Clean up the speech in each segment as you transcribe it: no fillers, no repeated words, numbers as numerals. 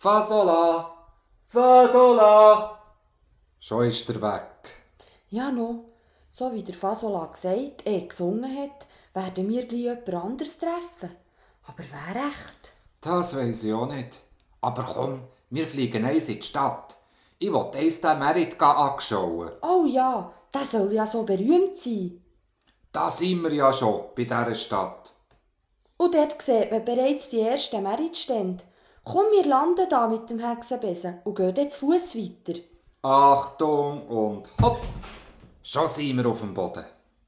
Fasola, Fasola. Schon ist er weg. Ja, no. So wie der Fasola gesungen hat, werden wir gleich jemand anderes treffen. Aber wer echt? Das weiss ich auch nicht. Aber komm, wir fliegen eins in die Stadt. Ich will eins den Merit anschauen. Oh ja, der soll ja so berühmt sein. Da sind wir ja schon, bei dieser Stadt. Und dort sieht man bereits die ersten Meritstände. Komm, wir landen da mit dem Hexenbesen und gehen dann zu Fuss weiter. Achtung und hopp! Schon sind wir auf dem Boden.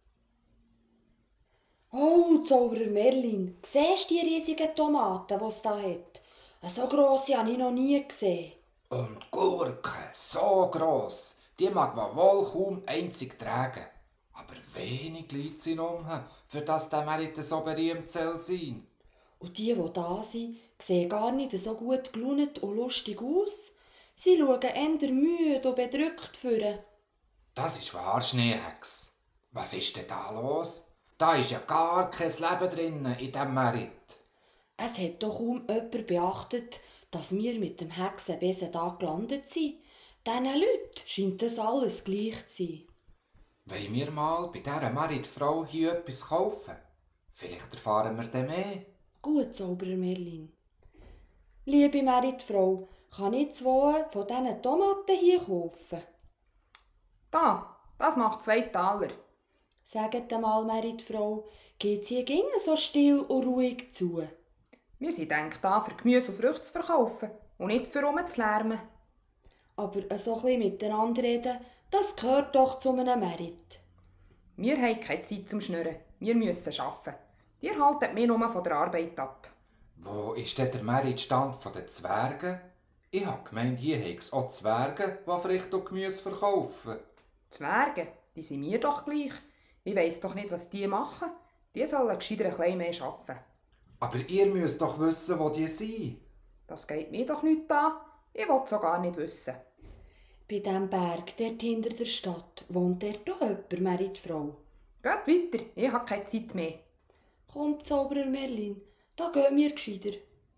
Oh, Zauberer Merlin, siehst du die riesigen Tomaten, die es da hat? So grosse habe ich noch nie gesehen. Und Gurken, so gross, die mag man wohl kaum einzig tragen. Aber wenig Leute sind für das der Merit so berühmt soll sein. Und die da sind, sehen gar nicht so gut gelaunt und lustig aus. Sie schauen eher müde und bedrückt vor. Das ist wahr, Schneehex. Was ist denn da los? Da ist ja gar kein Leben drin in diesem Merit. Es hat doch kaum jemand beachtet, dass wir mit dem Hexenbesen da gelandet sind. Diesen Leuten scheint das alles gleich zu sein. Wollen wir mal bei dieser Merit-Frau hier etwas kaufen? Vielleicht erfahren wir dann mehr. Gut, Zauberer Merlin. Liebe Meritfrau, kann ich 2 von diesen Tomaten hier kaufen? Da, das macht 2 Taler. Sagt einmal, Meritfrau, geht sie ging so still und ruhig zu? Wir sind gedacht, da für Gemüse und Früchte zu verkaufen und nicht für rumzulärmen. Aber so ein bisschen miteinander reden, das gehört doch zu einem Merit. Wir haben keine Zeit zum Schnurren. Wir müssen arbeiten. Die halten mich nur von der Arbeit ab. Wo ist denn der Meritstand der Zwerge? Ich habe gemeint, hier hätte es auch Zwerge, die Früchte und Gemüse verkaufen. Zwerge, die sind mir doch gleich. Ich weiss doch nicht, was die machen. Die sollen gescheiter ein bisschen mehr arbeiten. Aber ihr müsst doch wissen, wo die sind. Das geht mir doch nicht an. Ich will es auch gar nicht wissen. Bei diesem Berg dort hinter der Stadt wohnt dort auch jemand, Meritfrau. Geht weiter, ich habe keine Zeit mehr. Komm, Zauberer Merlin, da gehen wir gescheiter.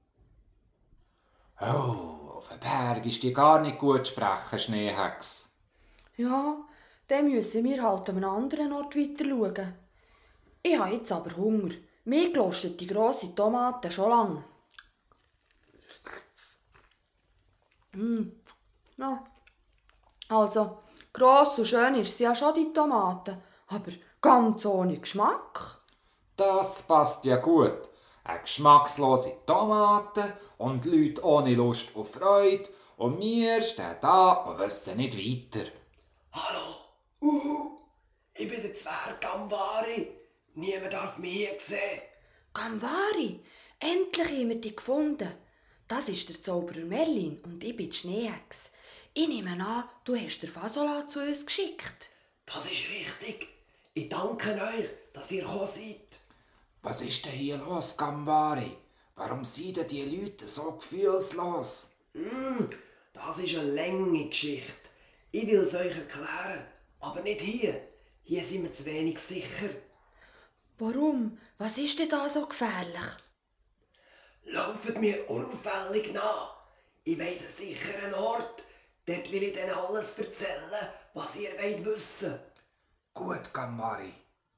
Oh, auf dem Berg ist die gar nicht gut zu sprechen, Schneehex. Ja, dann müssen wir halt an einem anderen Ort weiter schauen. Ich habe jetzt aber Hunger. Mir gelostet die grosse Tomaten schon lang. Ja. Also, gross und schön ist sie ja schon, die Tomaten, aber ganz ohne Geschmack. Das passt ja gut. Eine geschmackslose Tomate und Leute ohne Lust und Freude. Und wir stehen da und wissen nicht weiter. Hallo, ich bin der Zwerg Gamvari. Niemand darf mich hier sehen. Gamvari, endlich haben wir dich gefunden. Das ist der Zauberer Merlin und ich bin die Schneehex. Ich nehme an, du hast den Fasola zu uns geschickt. Das ist richtig. Ich danke euch, dass ihr gekommen seid. Was ist denn hier los, Gamvari? Warum sind denn die Leute so gefühlslos? Das ist eine lange Geschichte. Ich will es euch erklären, aber nicht hier. Hier sind wir zu wenig sicher. Warum? Was ist denn da so gefährlich? Lauft mir unauffällig nach. Ich weiss einen sicheren Ort. Dort will ich dann alles erzählen, was ihr wollt wissen. Gut, Gamvari.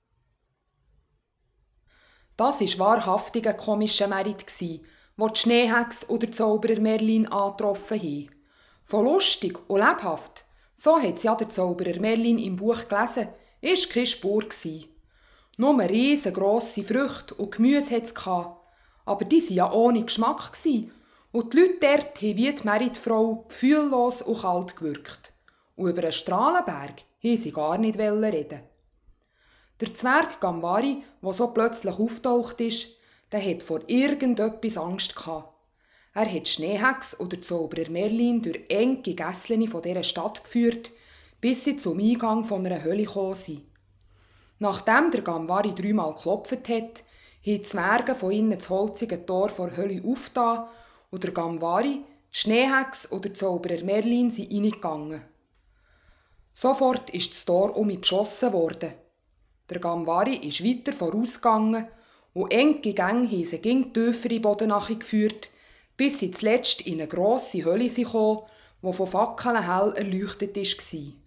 Das war wahrhaftig ein komischer Merit, wo die Schneehex oder der Zauberer Merlin angetroffen haben. Von lustig und lebhaft, so hat es ja der Zauberer Merlin im Buch gelesen, ist keine Spur gsi. Nur riesengrosse Früchte und Gemüse hatte es, aber die waren ja ohne Geschmack gsi. Und die Leute dort haben wie die Meritfrau gefühllos und kalt gewirkt. Und über einen Strahlenberg wollten sie gar nicht reden. Der Zwerg Gamvari, der so plötzlich auftaucht ist, der hat vor irgendetwas Angst gehabt. Er hat Schneehex oder Zauberer Merlin durch enge Gässchen von dieser Stadt geführt, bis sie zum Eingang von einer Höhle gekommen sind. Nachdem der Gamvari 3-mal geklopft hat, haben die Zwerge von innen das holzige Tor vor der Höhle aufgetan und der Gamvari, die Schneehex oder Zauberer Merlin sind reingegangen. Sofort ist das Tor geschlossen worden. Der Gamvari ist weiter vorausgegangen und enge Gänge haben sie ging tiefer in den Boden geführt, bis sie zuletzt in eine grosse Hölle kamen, die von Fackeln hell erleuchtet war.